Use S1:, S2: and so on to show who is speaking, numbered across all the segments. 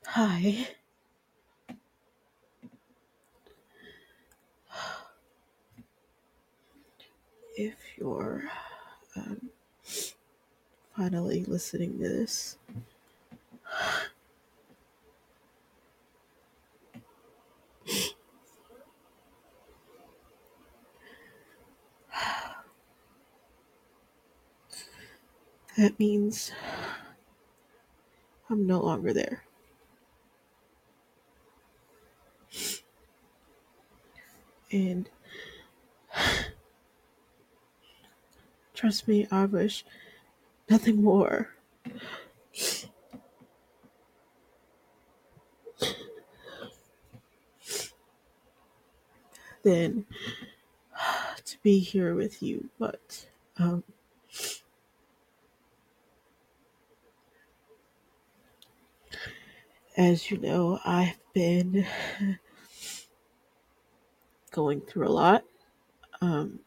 S1: Hi. If you're um, finally listening to this, that means I'm no longer there. And trust me, I wish nothing more than to be here with you. But um, as you know, I've been going through a lot. Um,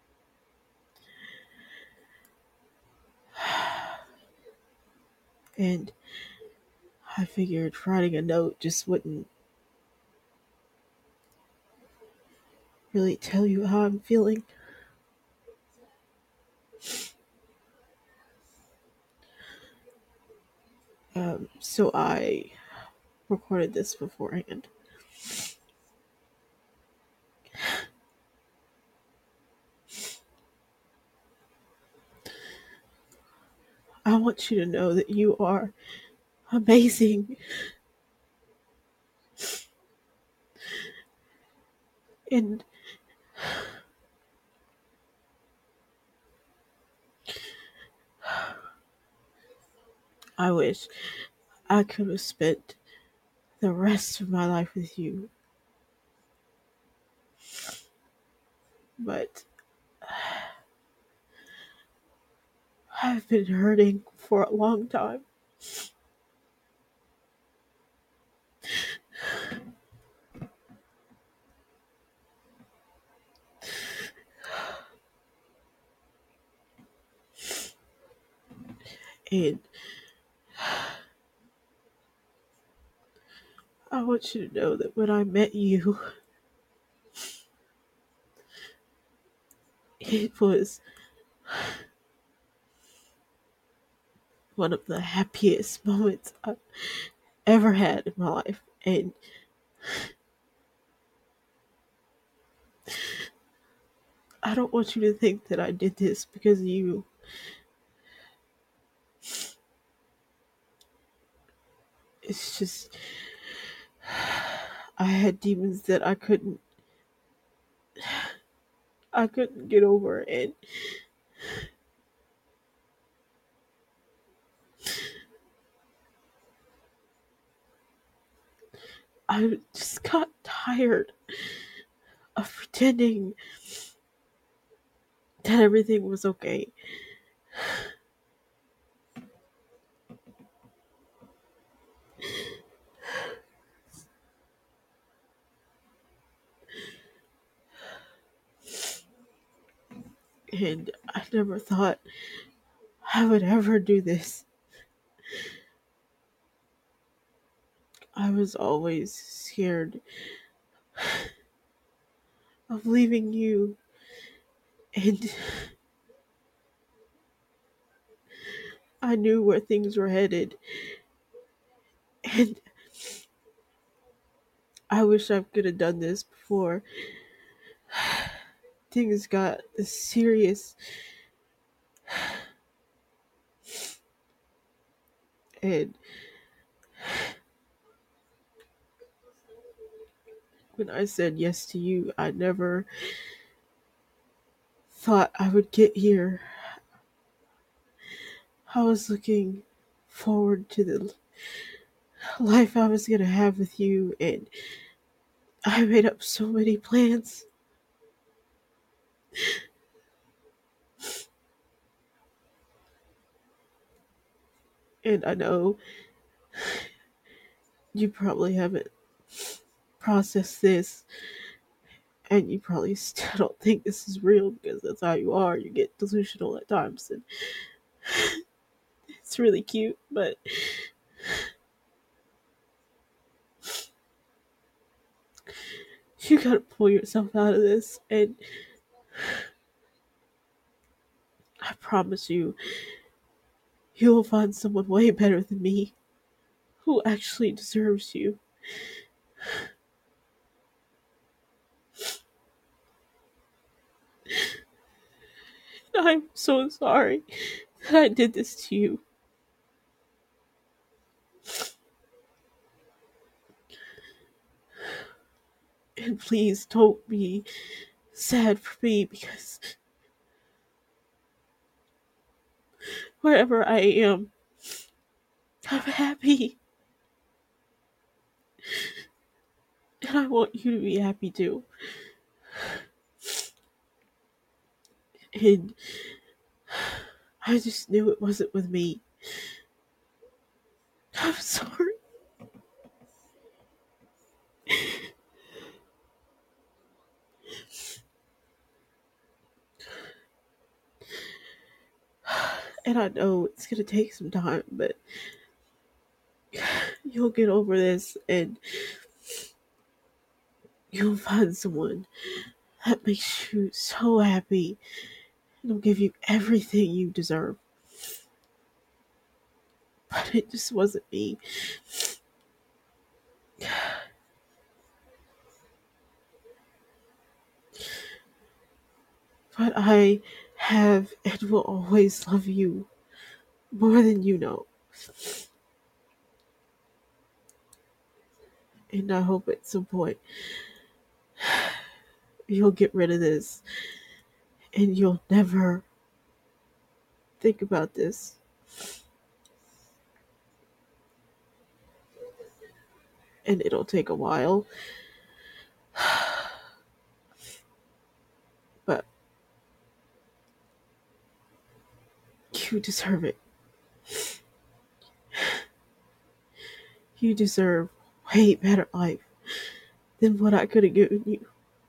S1: and I figured writing a note just wouldn't really tell you how I'm feeling. So I recorded this beforehand. I want you to know that you are amazing. And I wish I could have spent the rest of my life with you. But I've been hurting for a long time. And I want you to know that when I met you, it was one of the happiest moments I've ever had in my life. And I don't want you to think that I did this because of you. It's just, I had demons that I couldn't get over, and I just got tired of pretending that everything was okay. And I never thought I would ever do this. I was always scared of leaving you, and I knew where things were headed, and I wish I could have done this before things got this serious. And when I said yes to you, I never thought I would get here. I was looking forward to the life I was gonna have with you, and I made up so many plans. And I know you probably haven't processed this, and you probably still don't think this is real because that's how you are. You get delusional at times, and it's really cute, but You gotta pull yourself out of this, and I promise you, you will find someone way better than me who actually deserves you. And I'm so sorry that I did this to you. And please don't be sad for me because wherever I am, I'm happy. And I want you to be happy too. And I just knew it wasn't with me. I'm sorry. And I know it's gonna take some time, but you'll get over this and you'll find someone that makes you so happy. It'll give you everything you deserve. But it just wasn't me. But I have and will always love you more than you know. And I hope at some point you'll get rid of this and you'll never think about this. And it'll take a while. But you deserve it. You deserve way better life than what I could have given you.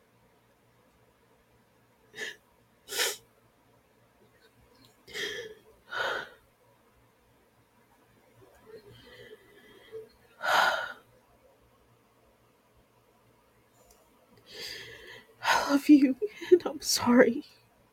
S1: I love you and I'm sorry.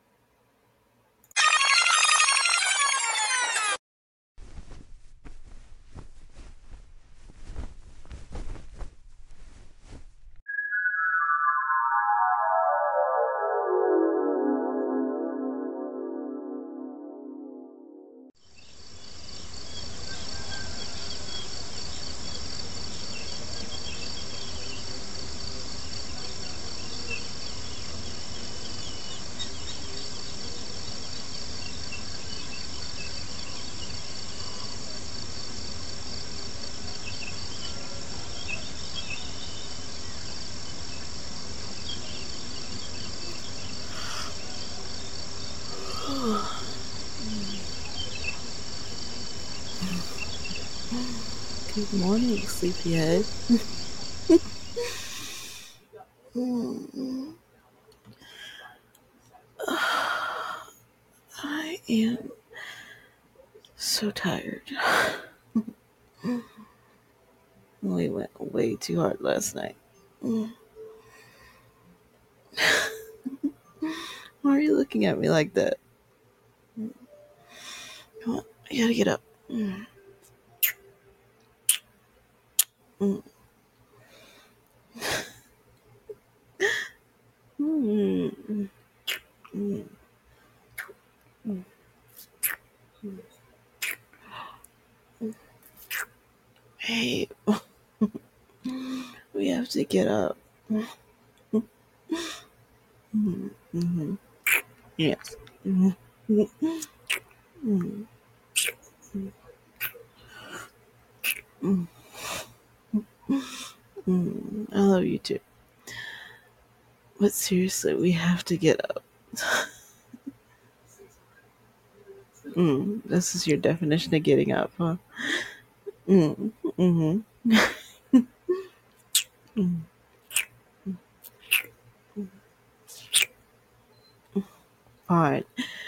S1: Good morning, sleepyhead. I am so tired. We went way too hard last night. Why are you looking at me like that? Come on, I gotta get up. Mm, mm, mm, mm, mm, mm. Hey, we have to get up. Mm-hmm. Yes. Mm, mm, mm, mm, I love you too. But seriously, we have to get up. This is your definition of getting up, huh? Mm, mm-hmm. Mm, fine.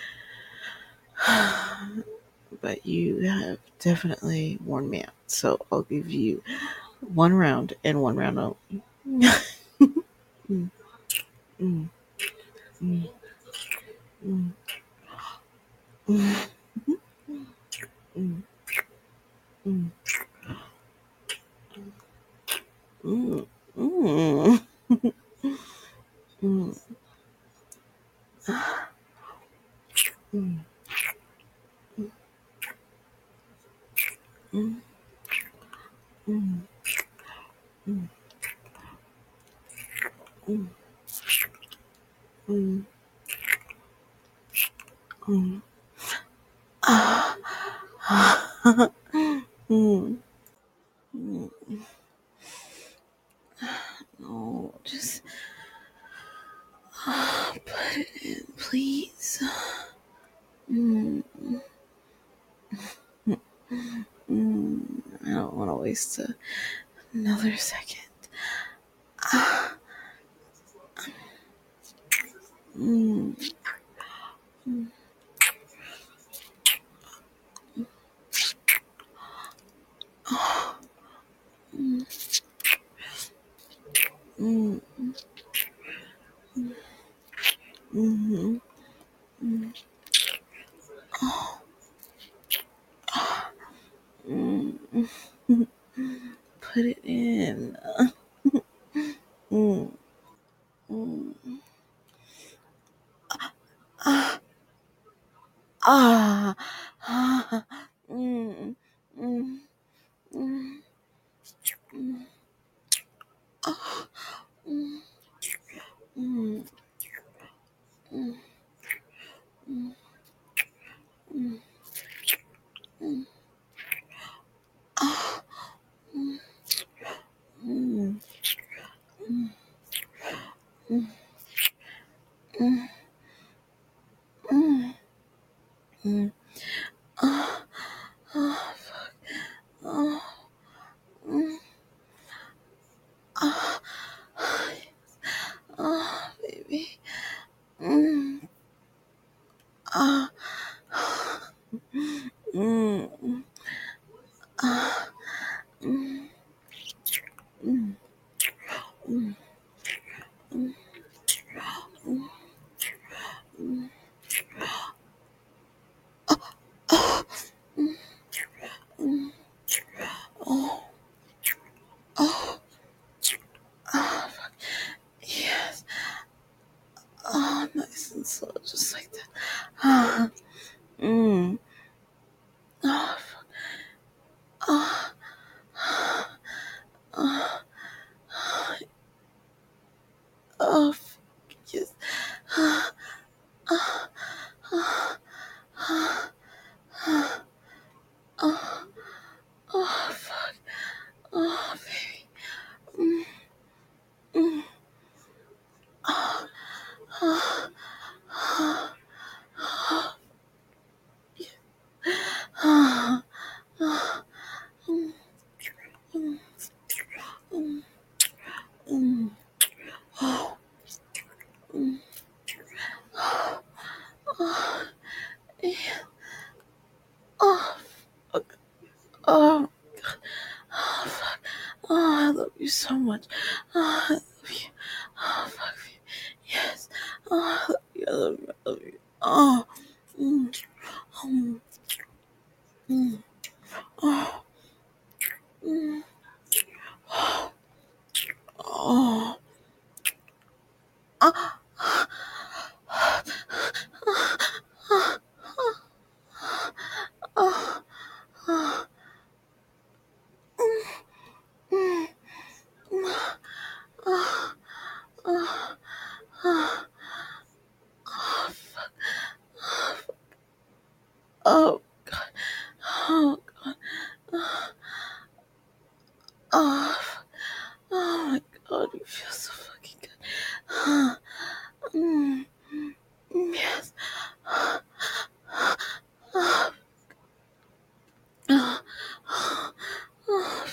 S1: But you have definitely worn me out. So I'll give you one round and one round only. mm, mm, mm, mm, mm, mm, mm, mm, mm, mm, mm, mm, mm, mm, mm, mm. Ah, mm, mm. No, just put it in, please. Mm, I don't want to waste another second. Ah, mm, mm, ah, mm, mm, mhm, mm, ah, mm, put it in. Mm, mm, ah, ah, ah, mm, mm, mm, mm, ah, mm, mm, mm, mm, mm, mm, ah, mm, mm, mm, mm, mm, mm, mm. Ah, ah, ah, mm, ah, ah, baby. Mm, ah, mm, ah, mm, mm, mm, mm, mm, mm. Ah, mm, mm, oh, oh, ah, yes. Oh, nice and slow, just like that. Ah, mm, oh, ah, ah, oh, yes. Ah, ah, ah, ah, ah, ah, oh, fuck. Oh, baby. Mm, mm, ah, ah, ah, ah, ah, ah, mm, mm, mm, mm, oh, mm, oh, oh, yeah, oh, fuck, oh, oh, fuck, oh, I love you so much, oh, I love you, oh, fuck you, yes, oh, I love you, I love you, oh, mm, mm, mm, oh, mm, oh, ah, oh, oh, mm, mm, oh, oh, oh, oh, God, oh, God, oh, oh my God, you feel so fucking good. Mm, yes. Oh, oh,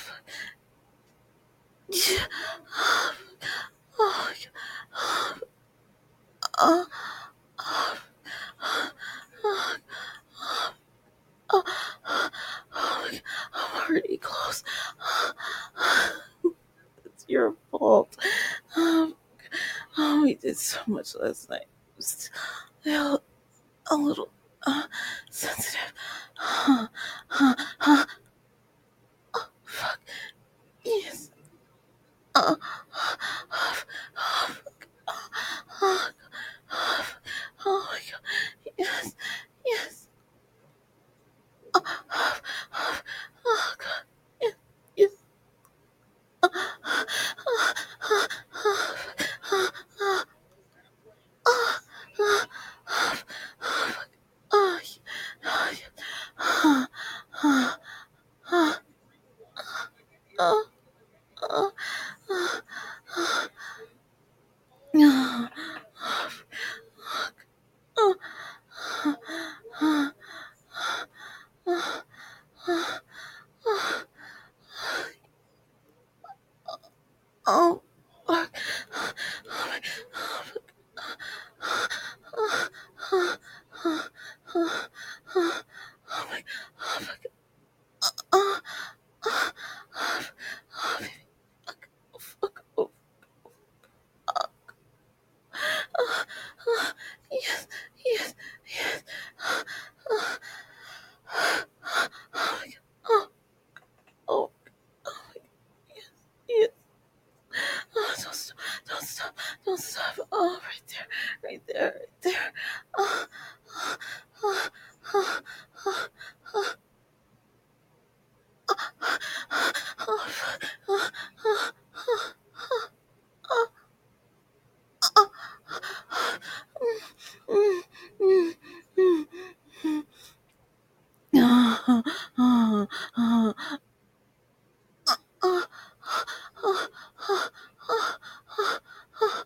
S1: yeah. Oh, oh, oh, oh, oh, I'm already close. It's your fault. Um, did so much last night. It was still a little sensitive. Fuck. Yes. Uh, oh, oh my god. Yes. Yes. Oh god. Yes. Yes. Oh, fuck. Oh my oh my oh fuck. Oh, oh, oh, baby. Fuck. Oh, fuck. Oh, oh, oh, yes, yes, yes. Oh, oh my god. Oh, oh, oh my god. Yes, yes. Oh, don't stop, don't stop, don't stop. Oh, right there, right there, right there. Oh, oh, oh, oh, oh, oh, oh, fuck. Oh, oh, oh, oh, oh, oh. Mm, mm, mm, mm. Oh, oh, oh, oh, oh, oh, oh, oh,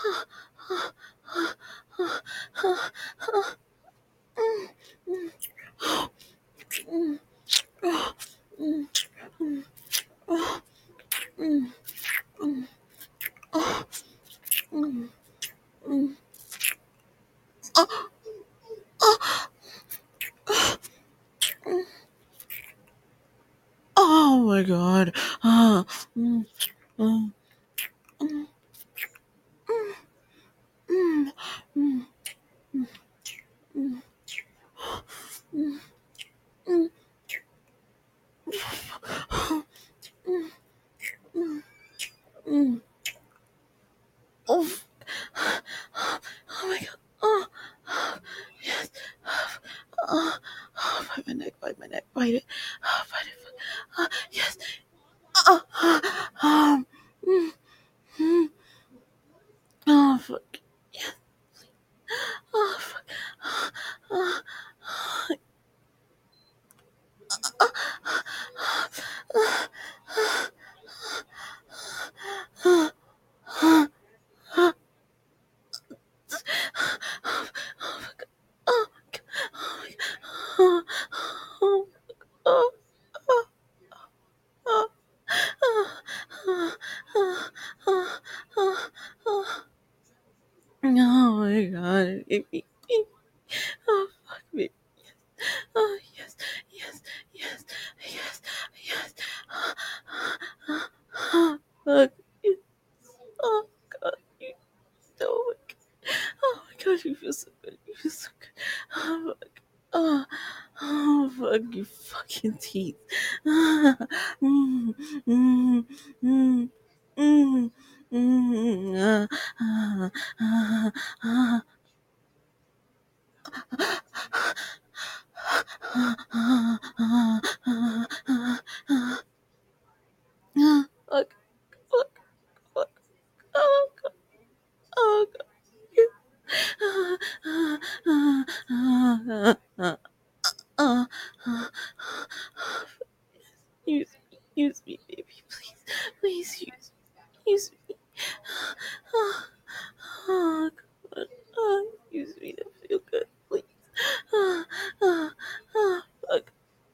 S1: oh, oh, mm, mm, mm, oh, mm, mm, oh, mm, mm, oh, mm, mm, oh, oh, mm. Oh my god. Ah, mm, mm, mm, mm, mm, mm, mm, mm, mm, mm, mm. Oh, oh my god. Oh, oh, yes. Oh, oh, bite my neck, bite my neck, bite it. Oh, bite it. Yes. Oh, mm, mm. Oh, fuck. Yes. Oh, fuck. Oh, oh, oh, oh, oh, oh, fuck. Oh, oh, oh, oh, oh, oh, oh, oh, oh, oh, oh, oh, oh. Oh my god. Oh, fuck me. Oh, yes, yes, yes, yes, yes. Fuck. Yes. Oh, God. You, oh, my God. Oh, my God. You feel so good. You feel so good. Oh, fuck. Oh, oh, fuck. You fucking teeth. Mm, mm, mm, mm, mm, ah, fuck, fuck, fuck. Oh, God. Oh, God. Use me, use me, baby, please, please use me. Oh, oh, God. Oh, use me to feel good, please. Oh, oh, oh, fuck.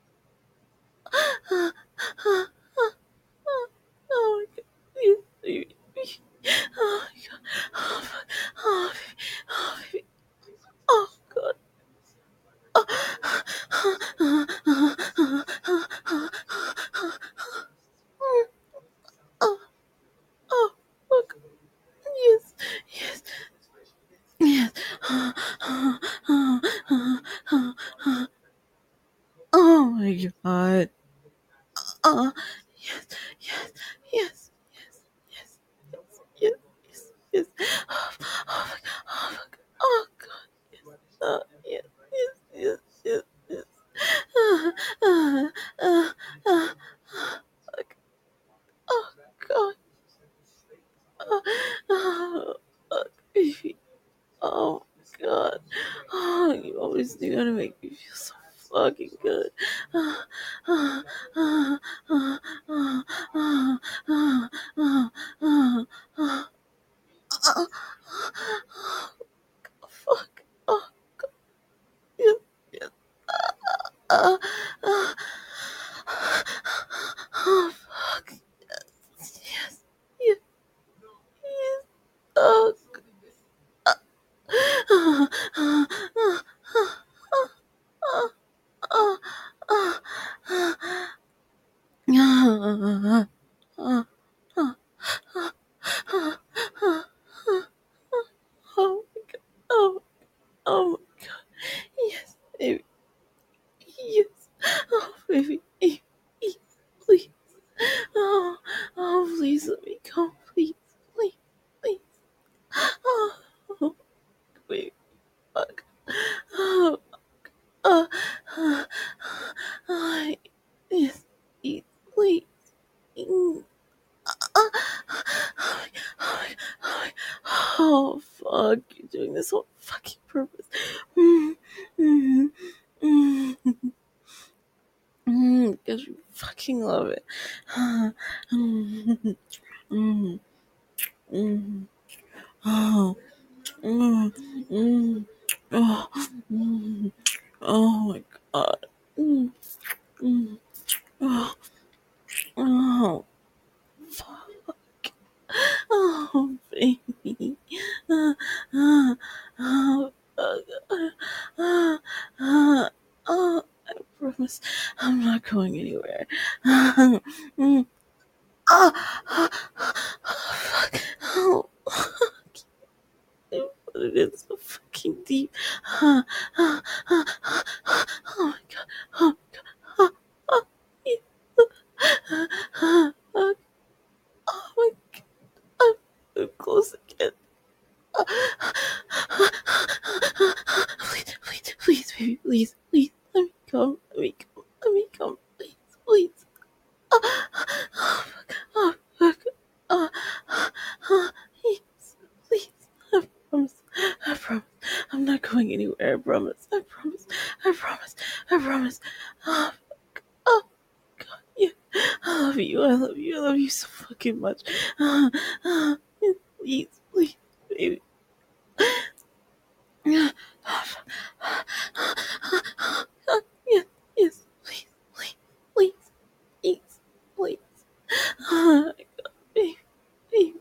S1: Oh, oh, oh, oh, oh, my God. Use me. Oh, my God. Oh, fuck. Oh, baby. Oh, baby. Oh, God. Oh, oh, oh, fuck. Yes, yes. God. Uh, yes, yes, yes, yes, yes, yes, yes, yes. Oh, oh my God, oh my God, oh God, yes, yes, yes, yes, yes, yes. Uh, uh, uh, uh, like, oh God, oh, baby, oh God, oh, you always knew how to make me feel so fucking good. Uh, uh, uh, uh, uh, uh, uh, uh, uh, uh, uh, fuck. Oh, yes, yes. Uh, uh, oh, fuck. Yes, yes, yes. Oh, uh, uh, uh, uh, uh, uh, uh, uh, uh, oh my God. Oh, oh my God. Yes, baby. Yes. Oh, baby. Please. Oh, oh, please let me go. Please, please, please. Oh, wait, fuck. Oh, uh, uh, yes, please, please. Mm, oh, oh, fuck. You're doing this on fucking purpose. Mm, mm, mm, because you fucking love it. Mm, mm, mm, oh. Mm, mm, oh, mm, oh my God. Mm, mm, oh, oh, fuck. Oh, baby. Uh, uh, oh, I promise I'm not going anywhere. Mm, fuck. Oh, but it is so fucking deep. Oh my God. Oh my God. Yeah. Oh my God. I'm close again. Please, baby, please. Let me come. Let me come. Please. Oh, oh, fuck. Oh, please, please. I promise. I promise. I'm not going anywhere. I promise. I promise. I promise. I promise. Oh, oh God. Yeah. I love you. I love you. I love you so fucking much. Uh, please, please, baby. Yeah. Yes, yes, please, please, please, please, please. Oh my God, baby, baby.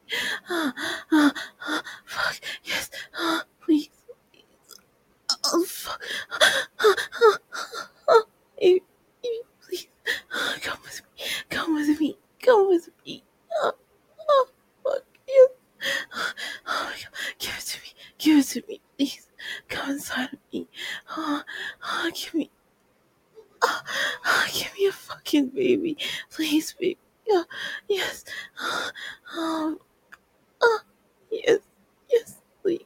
S1: Fuck, yes, please, oh, fuck. Baby, baby, please, come with me, come with me, come with me. Oh, oh, fuck, yes. Oh my God, give it to me, please. Come inside of me. Oh, give me. Give me a fucking baby. Please, baby. Yeah, yes. Oh, oh, yes. Yes, please.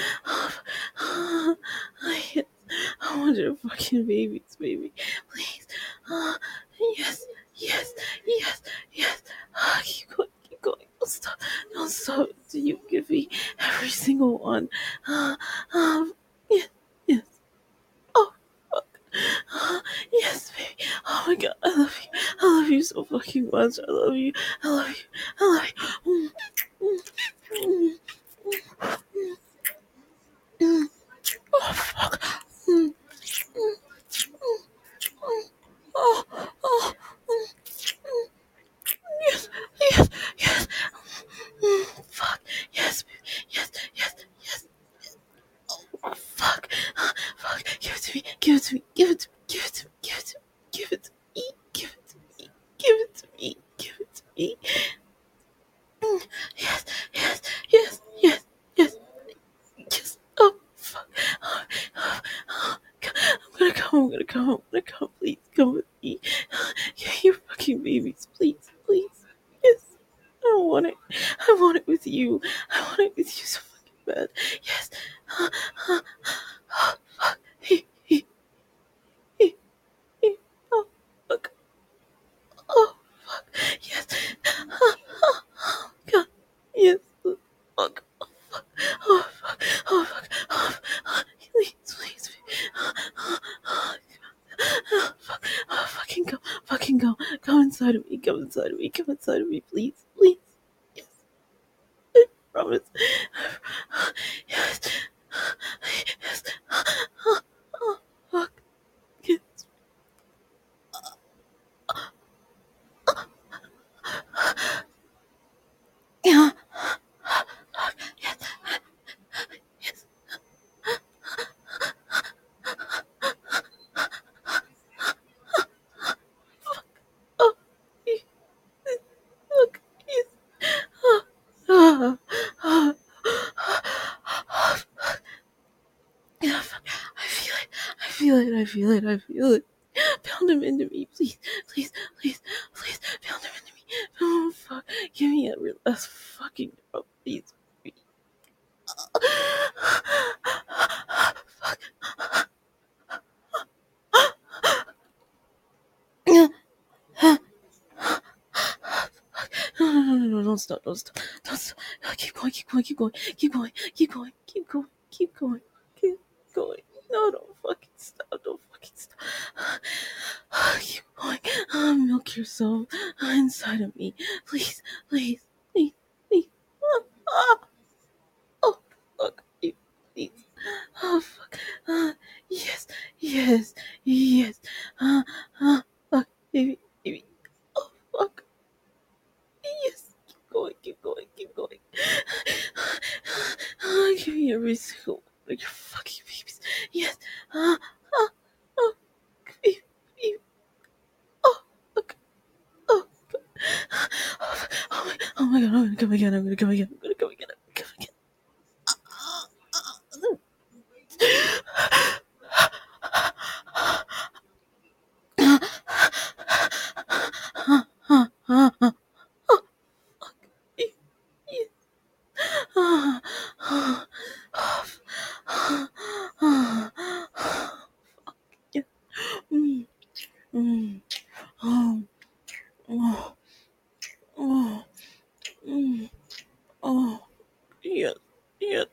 S1: Yes. I want your fucking babies, baby. Please. Yes, yes, yes, yes. Keep going, keep going. Don't stop. Don't stop until you give me every single one. Yes, yes. Oh, fuck. Yes, baby. Oh my God, I love you. I love you so fucking much. I love you. I love you. I love you. Mm, mm, mm. Oh, fuck. Mm, mm, mm, mm. Oh, oh, mm. Yes, yes, yes. Fuck. Yes, baby. Yes, yes, yes. Oh, fuck. Fuck. Give it to me. Give it to me. Give it to me. Give it to me. Give it to me. Give it to me. Give it to me. Give it to me. Give it to me. Yes, yes, yes, me. You're fucking babies, please, please. Yes. I don't want it. I want it with you. I want it with you so fucking bad. Yes. Oh, fuck. Oh, fuck. Yes. Oh, God. Yes. Fuck. Oh, fuck. Oh, fuck. Oh, fuck. Oh, fuck. Please, please. Oh, fuck. Oh, fucking go. Fucking go. Go inside of me. Go inside of me. Come inside of me, please. Please. Yes. I promise. Yes. Yes. Oh, fuck. Yes. Yeah. Yes. Yes. Oh, look. Yes. Oh, oh, oh, yeah, I feel it. I feel it. I feel it. I feel it. Pound him into me, please, please, please, please. Pound him into me. Oh fuck! Give me a real fucking drop, please. Fuck. No, no, no, no, no, don't stop, don't stop, don't stop. Keep going, keep going, keep going, keep going, keep going, keep going, keep going, keep going. No, don't fucking stop, don't fucking stop. Keep going. Milk yourself inside of me. Please, please, please, please. Ah, oh, fuck, please. Oh, fuck. Yes, yes, yes. Fuck, baby, baby. Oh, fuck. Yes. Keep going, keep going, keep going. Give me every single one of your fucking babies. Yes. Uh, oh, baby, baby. Oh, fuck. Oh, God. Oh my God, I'm gonna come again, I'm gonna come again, I'm gonna come again, I'm gonna come again. Yeah. Mm, mm, oh, oh, oh, mm, oh, yes, yes,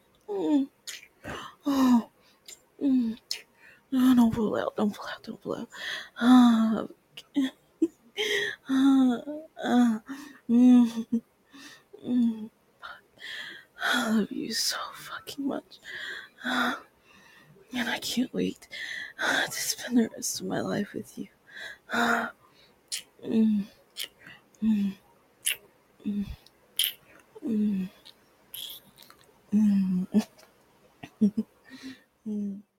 S1: oh, no, don't pull out, don't pull out, don't pull out. Ah, ah, ah, mm, mm. I love you so fucking much. And I can't wait to spend the rest of my life with you. Mm, mm, mm, mm, mm, mm.